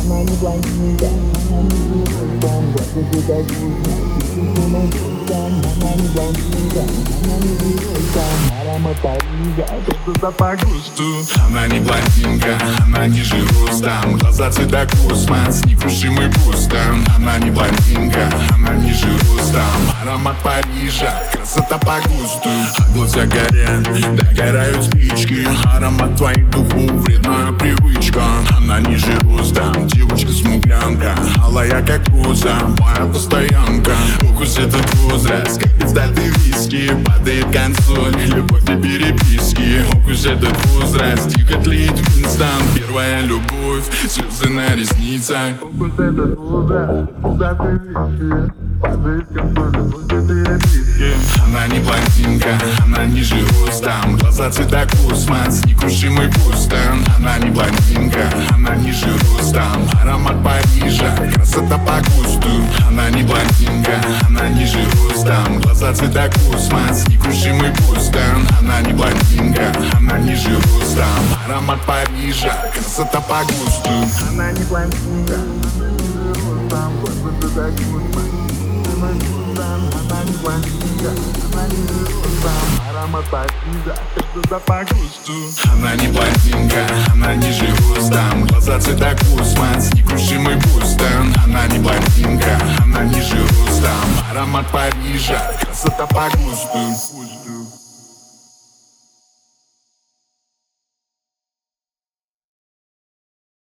она не блондинка, она не девушка, глаза педагогичные, исключительно девушка, она не блондинка, она не девушка, аромат Парижа, что-то по густу. Она не блондинка, она ниже ростом, глаза цвета космос, некрушимый пустом. Она не блондинка, она ниже ростом, аромат Парижа, красота по густу. Глаза горят, догорают спички, аромат твоих духов, вредная привычка. Она ниже ростом, девочка-смуглянка, алая как роза, моя постоянка. Фокус этот возраст, как пиздатый виски, падает консоль, любовь и переписки. Фокус этот возраст, тихо тлеет Винстон, первая любовь, слезы на ресницах. Фокус этот возраст, пиздатый виски, падает консоль, любовь и переписки. Она не блондинка, она ниже ростом, глаза цвета космос, некрушимый пустом. Она не блондинка, она ниже ростом, аромат Парижа, красота по густу. Она не блондинка, она ниже ростом, глаза цвета космос, некрушимый пустом. Она не блондинка, она ниже ростом, аромат Парижа, красота по густу. Она не блондинка, она ниже ростом, глаза цвета космос. Она не блондинка, она ниже ростом, аромат Парижа, что-то по густу. Она не блондинка, она ниже ростом, глаза цвета космос, некрушимый пустом. Она не блондинка, она ниже ростом, аромат Парижа, красота по густу.